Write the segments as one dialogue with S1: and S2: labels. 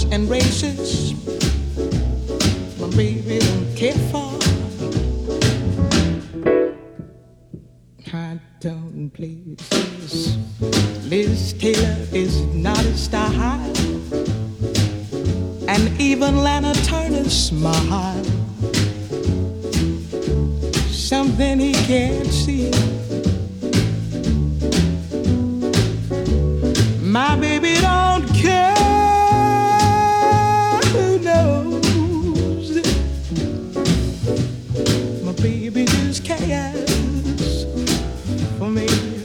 S1: and races my baby don't care for. High tone places, Liz Taylor is not a style, and even Lana Turner's smile, something he can't see. My baby don't care, who knows? My baby just cares for me.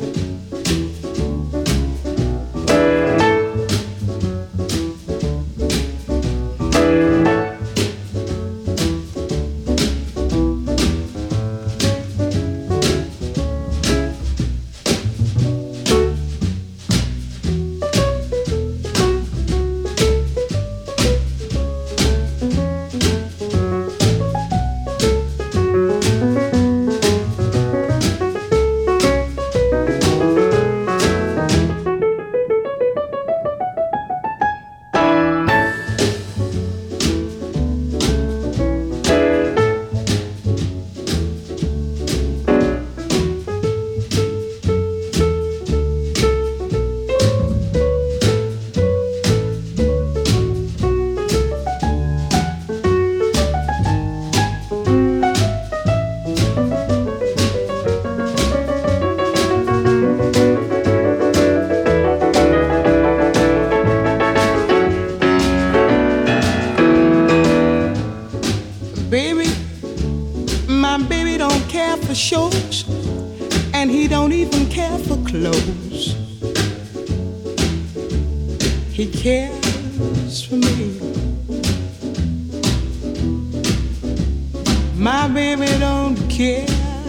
S1: Baby, my baby don't care for shows, and he don't even care for clothes. He cares for me. My baby don't care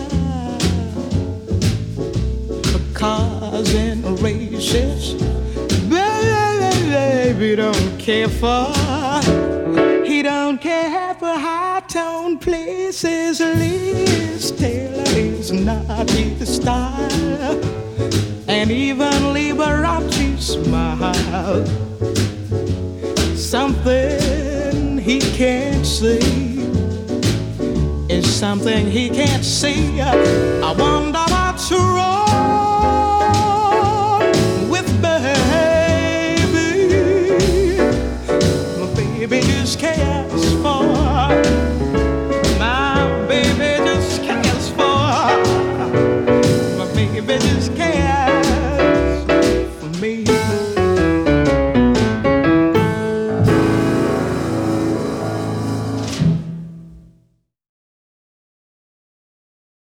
S1: for cars and races. Baby don't care for. He don't care for high-tone places. Liz Taylor is not his style, and even Liberace smile, something he can't see is something he can't see. I wonder